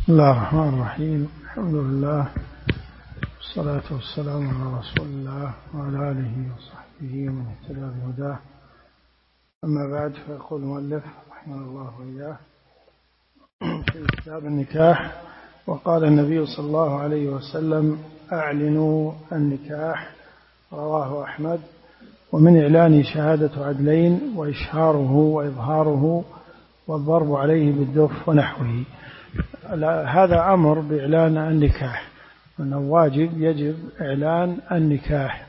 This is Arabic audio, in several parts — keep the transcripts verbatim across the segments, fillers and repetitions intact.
بسم الله الرحمن الرحيم. الحمد لله والصلاة والسلام على رسول الله وعلى آله وصحبه ومن اهتدى بهداه. أما بعد، فيقول المؤلف رحمه الله وإياه في كتاب النكاح: وقال النبي صلى الله عليه وسلم: أعلنوا النكاح. رواه أحمد. ومن إعلان شهادة عدلين وإشهاره وإظهاره والضرب عليه بالدف ونحوه. هذا أمر بإعلان النكاح، أنه واجب يجب إعلان النكاح.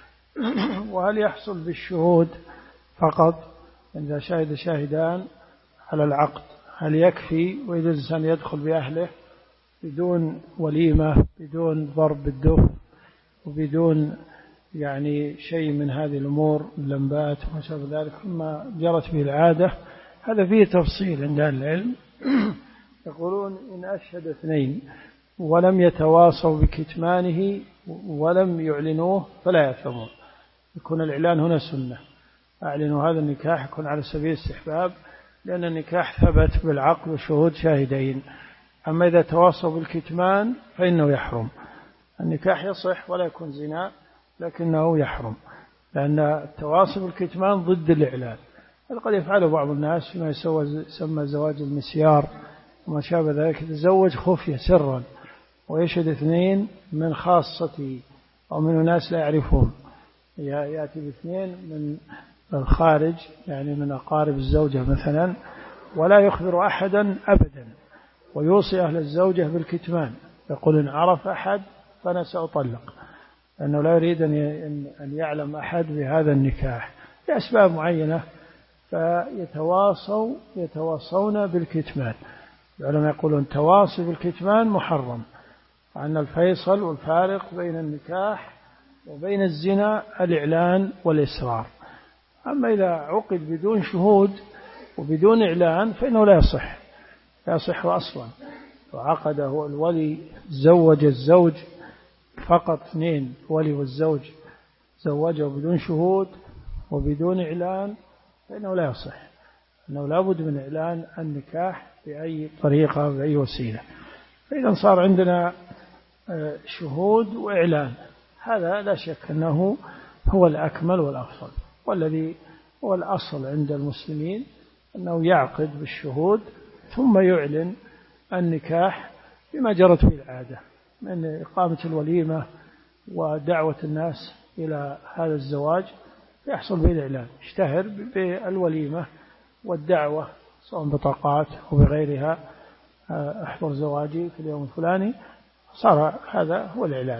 وهل يحصل بالشهود فقط إذا شهد شاهدان على العقد؟ هل يكفي وإذا الإنسان يدخل بأهله بدون وليمة، بدون ضرب بالدف وبدون يعني شيء من هذه الأمور، اللمبات وما شابه ذلك مما جرت به العادة؟ هذا فيه تفصيل عند أهل العلم. يقولون إن أشهد اثنين ولم يتواصوا بكتمانه ولم يعلنوه فلا يأثمون. يكون الإعلان هنا سنة، أعلنوا هذا النكاح، يكون على سبيل الاستحباب، لأن النكاح ثبت بالعقد وشهود شاهدين. أما إذا تواصوا بالكتمان فإنه يحرم. النكاح يصح ولا يكون زنا، لكنه يحرم، لأن التواصي بالكتمان ضد الإعلان. قد يفعله بعض الناس فيما يسمى زواج المسيار وما شابه ذلك، يتزوج خفية سرا ويشهد اثنين من خاصته أو من ناس لا يعرفون، يأتي باثنين من الخارج، يعني من أقارب الزوجة مثلا، ولا يخبر أحدا أبدا، ويوصي أهل الزوجة بالكتمان، يقول إن عرف أحد فأنا سأطلق، لأنه لا يريد أن يعلم أحد بهذا النكاح لأسباب معينة، فيتواصوا يتواصون بالكتمان. العلماء يقولون تواصي بالكتمان محرم، وأن الفيصل والفارق بين النكاح وبين الزنا الإعلان والإسرار. أما إذا عقد بدون شهود وبدون إعلان فإنه لا يصح، لا يصح أصلا. وعقده الولي، زوج الزوج فقط اثنين، ولي والزوج زوجه بدون شهود وبدون إعلان، فإنه لا يصح، أنه لا بد من إعلان النكاح بأي طريقة بأي وسيلة. فإذا صار عندنا شهود وإعلان، هذا لا شك أنه هو الأكمل والأفضل، والذي هو الأصل عند المسلمين أنه يعقد بالشهود ثم يعلن النكاح بما جرت به العادة من إقامة الوليمة ودعوة الناس إلى هذا الزواج، يحصل به الإعلان، اشتهر بالوليمة والدعوة سواء بطاقات أو بغيرها، احضر زواجي في اليوم الفلاني، صار هذا هو الإعلان.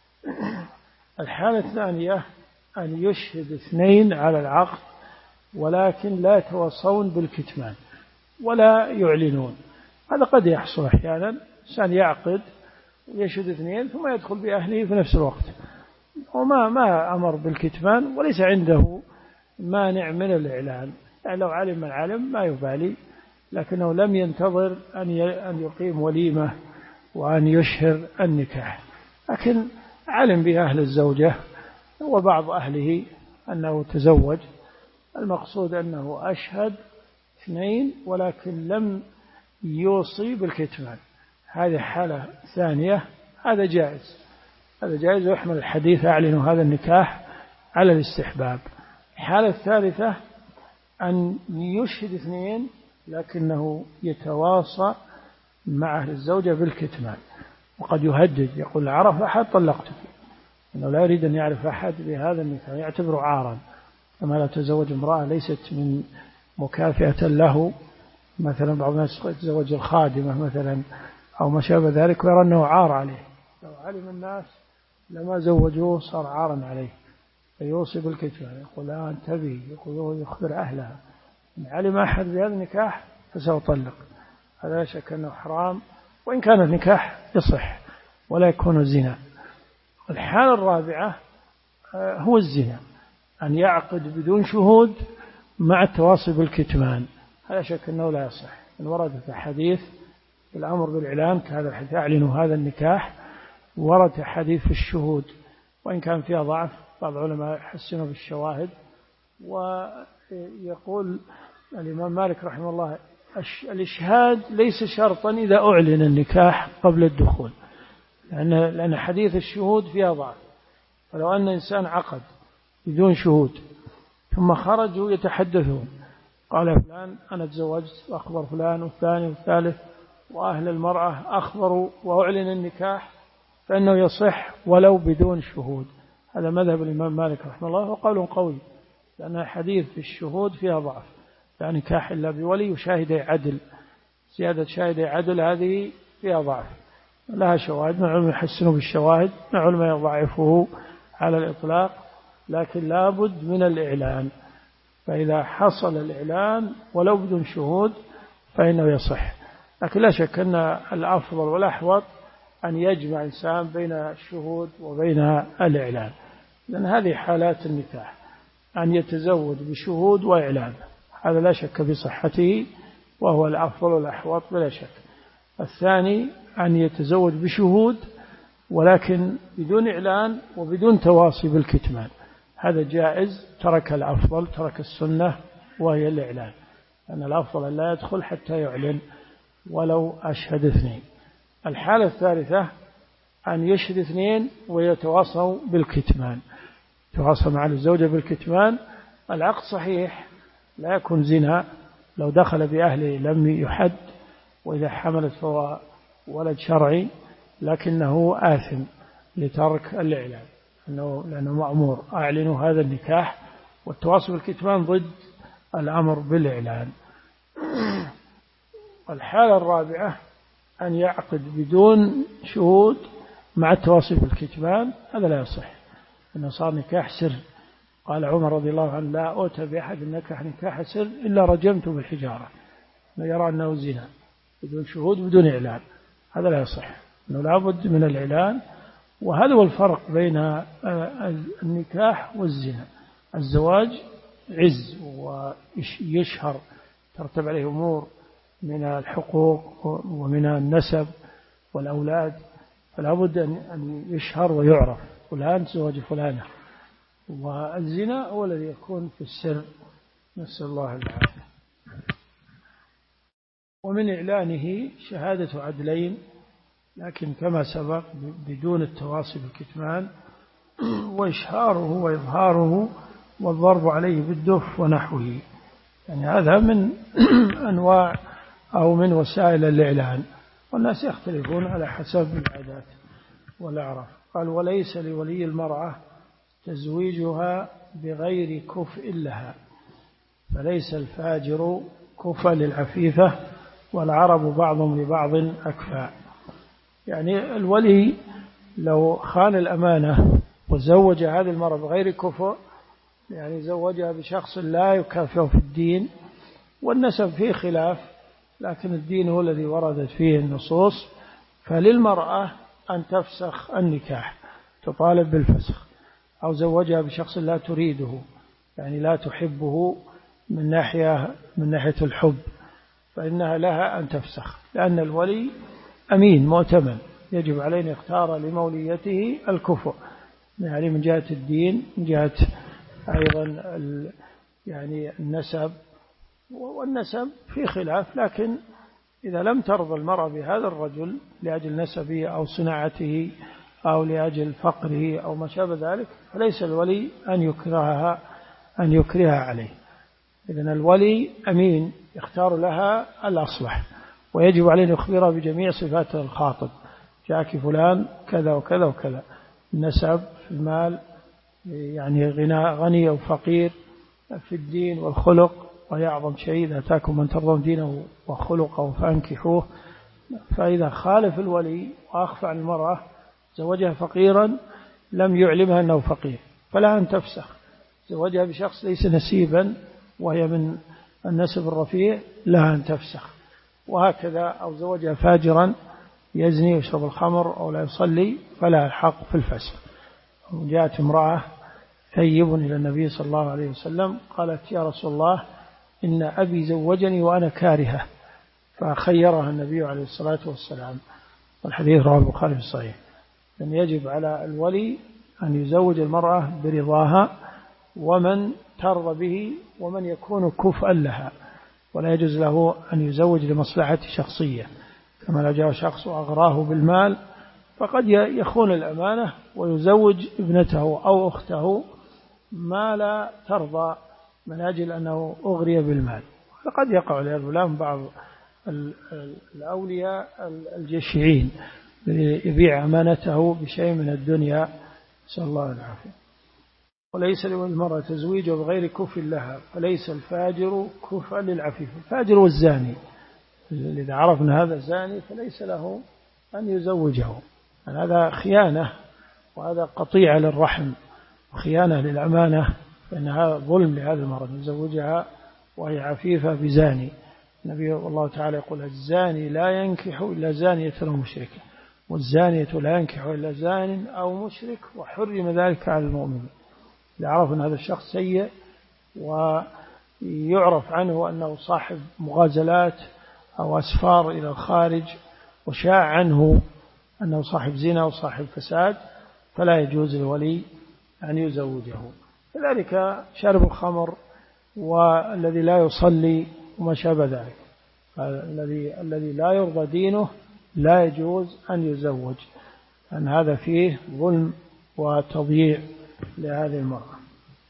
الحالة الثانية أن يشهد اثنين على العقد ولكن لا يتواصون بالكتمان ولا يعلنون. هذا قد يحصل أحيانا، إنسان يعقد ويشهد اثنين ثم يدخل بأهله في نفس الوقت، وما ما أمر بالكتمان وليس عنده مانع من الإعلان، يعني لو علم من علم ما يبالي، لكنه لم ينتظر أن يقيم وليمة وأن يشهر النكاح، لكن علم بأهل الزوجة وبعض أهله أنه تزوج، المقصود أنه أشهد اثنين ولكن لم يوصي بالكتمان. هذه حالة ثانية، هذا جائز، هذا جائز ويحمل الحديث أعلنوا هذا النكاح على الاستحباب. الحالة الثالثة أن يشهد اثنين لكنه يتواصى مع أهل الزوجة بالكتمان، وقد يهدد، يقول عرف أحد طلقتك، إنه لا يريد أن يعرف أحد بهذا النكاح، يعتبره عارا، كما لا تزوج امرأة ليست من مكافأة له، مثلا بعض الناس يتزوج الخادمة مثلا أو ما شابه ذلك ويرى أنه عار عليه، لو علم الناس لما زوجوه صار عارا عليه، فيوصي بالكتمان، يقول لا انتبه، يقول يخبر أهلها إن علم أحد بهذا النكاح فسأطلق. هذا لا شك أنه حرام، وإن كان النكاح يصح ولا يكون الزنا. الحالة الرابعة هو الزنا، أن يعقد بدون شهود مع التواصي بالكتمان، هذا شك أنه لا يصح. إن وردت حديث الأمر بالإعلان كهذا الحديث أعلنوا هذا النكاح، ورد حديث في الشهود وإن كان فيها ضعف، بعض العلماء يحسنوا بالشواهد. ويقول الإمام مالك رحمه الله الإشهاد ليس شرطا إذا أعلن النكاح قبل الدخول، لأن لأن حديث الشهود فيها ضعف. فلو أن إنسان عقد بدون شهود ثم خرجوا يتحدثون، قال فلان أنا تزوجت، وأخبر فلان والثاني والثالث، وأهل المرأة أخبروا وأعلن النكاح، فإنه يصح ولو بدون شهود. هذا مذهب الإمام مالك رحمه الله، وقول قوي، لأن حديث الشهود فيها ضعف، لا نكاح إلا بولي وشاهدي عدل. زيادة شاهدي عدل هذه فيها ضعف، لها شواهد، مع علم يحسنوا بالشواهد، مع علم يضعفه على الإطلاق، لكن لابد من الإعلان. فإذا حصل الإعلان ولو بدون شهود فإنه يصح. لكن لا شك أن الأفضل والأحوط أن يجمع إنسان بين الشهود وبين الإعلان، لأن هذه حالات النكاح، أن يتزوج بشهود وإعلان، هذا لا شك بصحته وهو الأفضل والأحوط بلا شك. الثاني أن يتزوج بشهود ولكن بدون إعلان وبدون تواصي بالكتمان، هذا جائز، ترك الأفضل، ترك السنة وهي الإعلان، أن الأفضل أن لا يدخل حتى يعلن ولو أشهد اثنين. الحالة الثالثة أن يشهد اثنين ويتواصوا بالكتمان، تواصل مع الزوجة بالكتمان، العقد صحيح لا يكون زنا، لو دخل بأهله لم يحد، وإذا حملت فهو ولد شرعي، لكنه آثم لترك الإعلان، لأنه مأمور أعلنوا هذا النكاح، والتواصل بالكتمان ضد الأمر بالإعلان. الحالة الرابعة أن يعقد بدون شهود مع التواصل بالكتمان، هذا لا يصح، إنه صار نكاح سر. قال عمر رضي الله عنه لا أؤتى بأحد نكح نكاح سر إلا رجمت بالحجارة، ما يرى أنه زنا بدون شهود بدون إعلان، هذا لا يصح، إنه لابد من الإعلان. وهذا هو الفرق بين النكاح والزنا. الزواج عز ويشهر، ترتب عليه أمور من الحقوق ومن النسب والأولاد، فلا بد أن يشهر ويعرف فلان تزوج فلانة. والزنا هو الذي يكون في السر، نسأل الله العافية. ومن إعلانه شهادة عدلين، لكن كما سبق بدون التواصي بالكتمان، وإشهاره وإظهاره والضرب عليه بالدف ونحوه، يعني هذا من أنواع أو من وسائل الإعلان، والناس يختلفون على حسب العادات والأعراف. قال وليس لولي المرأة تزويجها بغير كفء لها، فليس الفاجر كفء للعفيفة، والعرب بعضهم لبعض أكفاء. يعني الولي لو خان الأمانة وزوج هذه المرأة بغير كفء، يعني زوجها بشخص لا يكافئه في الدين، والنسب فيه خلاف، لكن الدين هو الذي وردت فيه النصوص، فللمرأة أن تفسخ النكاح، تطالب بالفسخ. أو زوجها بشخص لا تريده، يعني لا تحبه من ناحية من ناحية الحب، فإنها لها أن تفسخ، لأن الولي أمين مؤتمن، يجب عليه أن يختار لموليته الكفء، يعني من جهة الدين، من جهة أيضا يعني النسب، والنسب في خلاف، لكن إذا لم ترضى المرأة بهذا الرجل لأجل نسبه أو صناعته أو لأجل فقره أو ما شابه ذلك، فليس الولي أن يكرهها أن يكرهها عليه. إذن الولي أمين يختار لها الأصلح، ويجب عليه أن يخبرها بجميع صفات الخاطب، جاءك فلان كذا وكذا وكذا، النسب، في المال، يعني غنى غني أو فقير، في الدين والخلق، وهي أعظم شيء، إذا أتاكم من ترضون دينه وخلقه فأنكحوه. فإذا خالف الولي وأخفى عن المرأة، زوجها فقيرا لم يعلمها أنه فقير، فلا أن تفسخ. زوجها بشخص ليس نسيبا وهي من النسب الرفيع، لها أن تفسخ. وهكذا أو زوجها فاجرا يزني ويشرب الخمر أو لا يصلي، فلا الحق في الفسخ. جاءت امرأة ثيب إلى النبي صلى الله عليه وسلم، قالت يا رسول الله إن أبي زوجني وأنا كارهة، فخيرها النبي عليه الصلاة والسلام، والحديث رواه البخاري في الصحيح. أن يجب على الولي أن يزوج المرأة برضاها، ومن ترضى به ومن يكون كفءا لها، ولا يجوز له أن يزوج لمصلحة شخصية، كما لو جاء شخص وأغراه بالمال فقد يخون الأمانة ويزوج ابنته أو أخته ما لا ترضى من أجل أنه أغري بالمال. فقد يقع لهذا بعض الأولياء الجشعين يبيع أمانته بشيء من الدنيا، نسأل الله العافية. وليس للمرأة تزويجه بغير كفء لها، فليس الفاجر كفءا للعفيف. الفاجر والزاني إذا عرفنا هذا زاني فليس له أن يزوجه، يعني هذا خيانة وهذا قطيعة للرحم وخيانة للأمانة، فإن هذا ظلم لهذه المرأة يزوجها وهي عفيفة بزاني. النبي الله تعالى يقول الزاني لا ينكح إلا زانية أو مشركة، والزانية لا ينكح إلا زان أو مشرك، وحرم ذلك على المؤمنين. إذا عرف أن هذا الشخص سيء ويعرف عنه أنه صاحب مغازلات أو أسفار إلى الخارج وشاع عنه أنه صاحب زنا وصاحب فساد، فلا يجوز للولي أن يزوجه. كذلك شارب الخمر والذي لا يصلي وما شابه ذلك، الذي الذي لا يرضى دينه لا يجوز أن يزوج، أن هذا فيه ظلم وتضييع لهذه المرأة.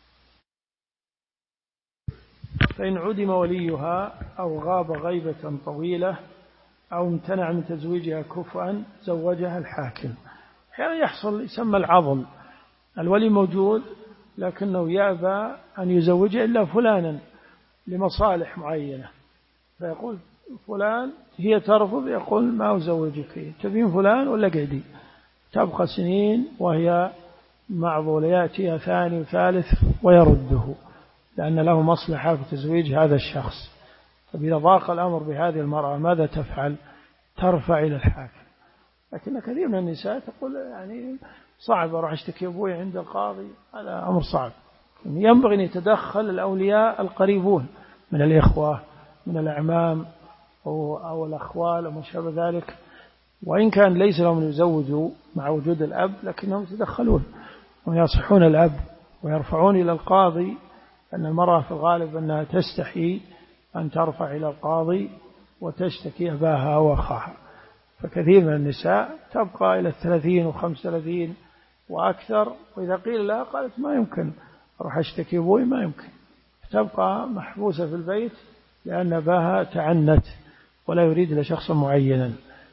فإن عدم وليها أو غاب غيبة طويلة أو امتنع من تزويجها كفءا زوجها الحاكم. أحيانا يحصل يسمى العضل، الولي موجود لكنه يأبى أن يزوج إلا فلانا لمصالح معينة، فيقول فلان، هي ترفض، يقول ما أزوجك، تبين فلان ولا قعدي، تبقى سنين وهي معضولة، يأتيها ثاني وثالث ويرده لأن له مصلحة في تزويج هذا الشخص. فإذا ضاق الأمر بهذه المرأة ماذا تفعل؟ ترفع إلى الحاكم. لكن كثير من النساء تقول يعني صعب أروح أشتكي أبوي عند القاضي، هذا أمر صعب. ينبغي أن يتدخل الأولياء القريبون من الإخوة من الأعمام أو, أو الأخوال أو ما شابه ذلك، وإن كان ليس لهم يزوجوا مع وجود الأب لكنهم يتدخلون ويصحون الأب ويرفعون إلى القاضي، أن المرأة في الغالب أنها تستحي أن ترفع إلى القاضي وتشتكي أباها وأخاها. فكثير من النساء تبقى إلى الثلاثين وخمس ثلاثين وأكثر، وإذا قيل لها قالت ما يمكن أروح أشتكي أبوي، ما يمكن، تبقى محبوسة في البيت لأن أباها تعنت ولا يريد لشخص معينا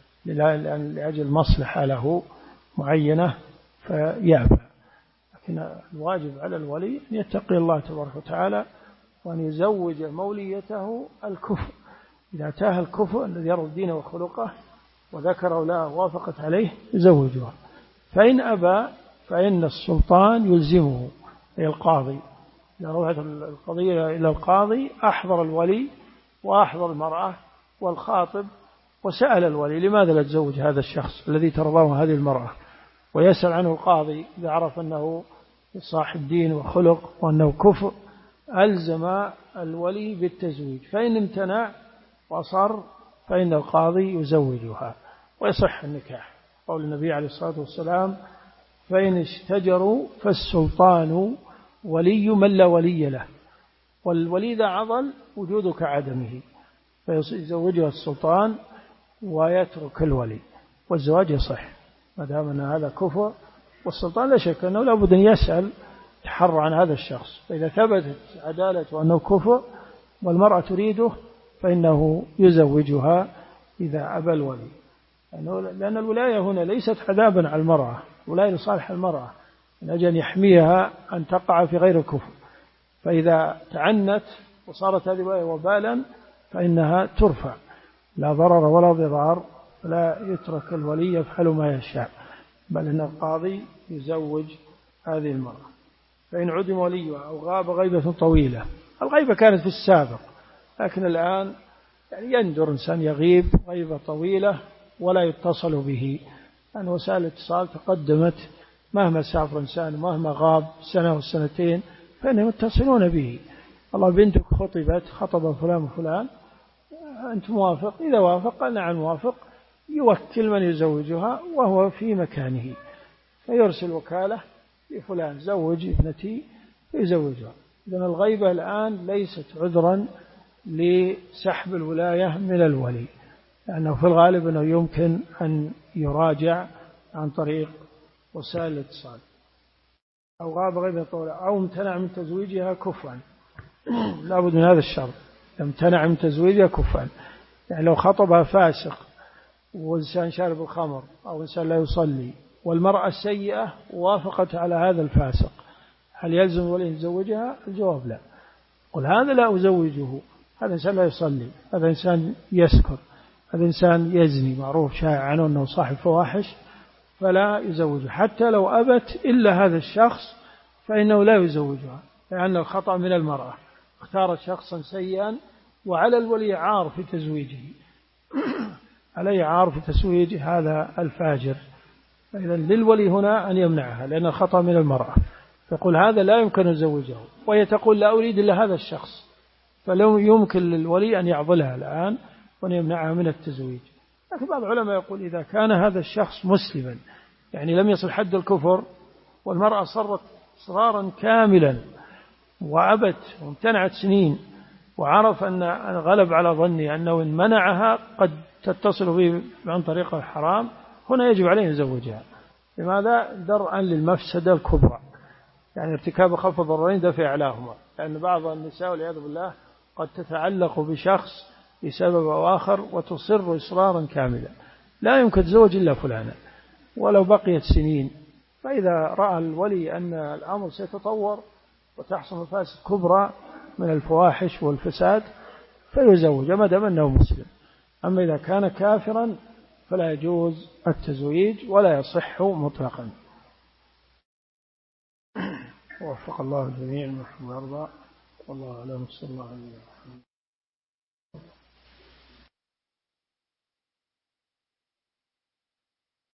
لأجل مصلحة له معينة فيأبى. لكن الواجب على الولي أن يتقي الله تبارك وتعالى وأن يزوج موليته الكفء، إذا أتاها الكفء الذي يرضى دينه وخلقه وذكره لها ووافقت عليه يزوجها. فإن أبى فإن السلطان يلزمه، أي القاضي. إذا روحت القضية إلى القاضي أحضر الولي وأحضر المرأة والخاطب وسأل الولي لماذا لا تزوج هذا الشخص الذي ترضاه هذه المرأة، ويسأل عنه القاضي. إذا عرف أنه صاحب دين وخلق وأنه كفء ألزم الولي بالتزويج، فإن امتنع وأصر فإن القاضي يزوجها ويصح النكاح. قول النبي عليه الصلاة والسلام فإن اشتجروا فالسلطان ولي من لا ولي له، والولي إذا عضل وجودك عدمه، فيزوجها السلطان ويترك الولي والزواج يصح ما دام أن هذا كفر. والسلطان لا شك أنه لابد أن يسأل تحرى عن هذا الشخص، فإذا ثبتت عدالته أنه كفر والمرأة تريده فإنه يزوجها إذا أبى الولي، لأن الولاية هنا ليست عذابا على المرأة، ولاية لصالح المرأة من أجل أن يحميها أن تقع في غير الكفر. فإذا تعنت وصارت هذه الولاية وبالا فإنها ترفع، لا ضرر ولا ضرار، فلا يترك الولي يفعل ما يشاء، بل إن القاضي يزوج هذه المرأة. فإن عدم وليها أو غاب غيبة طويلة، الغيبة كانت في السابق لكن الآن يعني يندر إنسان يغيب غيبة طويلة ولا يتصل به، لأن وسائل الاتصال تقدمت، مهما سافر إنسان مهما غاب سنة وسنتين فإنهم يتصلون به. الله بنتك خطبت خطب فلان وفلان، أنت موافق؟ إذا وافق قال نعم موافق، يوكل من يزوجها وهو في مكانه، فيرسل وكالة لفلان زوج ابنتي فيزوجها. إذن الغيبة الآن ليست عذرا لسحب الولاية من الولي، لأنه في الغالب أنه يمكن أن يراجع عن طريق وسائل الاتصال، أو غاب غير طول، أو امتنع من تزويجها كفوا. لا بد من هذا الشرط، امتنع من تزويجها كفوا. يعني لو خطبها فاسق وإنسان شارب الخمر أو إنسان لا يصلي والمرأة السيئة وافقت على هذا الفاسق، هل يلزم الولي يزوجها؟ الجواب لا. قل هذا لا أزوجه، هذا إنسان لا يصلي، هذا إنسان يسكر، هذا إنسان يزني، معروف شائع عنه أنه صاحب فواحش، فلا يزوجه. حتى لو أبت إلا هذا الشخص فإنه لا يزوجها، لأن الخطأ من المرأة، اختارت شخصا سيئا وعلى الولي عار في تزويجه عليه عار في تزويج هذا الفاجر، فإذا للولي هنا أن يمنعها لأن الخطأ من المرأة، فيقول هذا لا يمكن أن يزوجه، وهي تقول لا أريد إلا هذا الشخص، فلو يمكن للولي أن يعضلها الآن وأن يمنعها من التزويج. لكن بعض العلماء يقول إذا كان هذا الشخص مسلما، يعني لم يصل حد الكفر، والمرأة صرت إصرارا كاملا وأبت وامتنعت سنين، وعرف أن غلب على ظني أنه إن منعها قد تتصل به عن طريق الحرام، هنا يجب عليه يزوجها. لماذا؟ درءا للمفسدة الكبرى، يعني ارتكاب خف الضررين دفع أعلاهما، لأن بعض النساء والعياذ بالله قد تتعلق بشخص بسبب أو آخر وتصر إصرارا كاملا، لا يمكن تزوج إلا فلانا ولو بقيت سنين. فإذا رأى الولي أن الأمر سيتطور وتحصل مفاسد كبرى من الفواحش والفساد فيزوج ما دام أنه مسلم. أما إذا كان كافرا فلا يجوز التزويج ولا يصح مطلقا. وفق الله الجميع ما يرضى، والله أعلم. صلى الله عليه وسلم.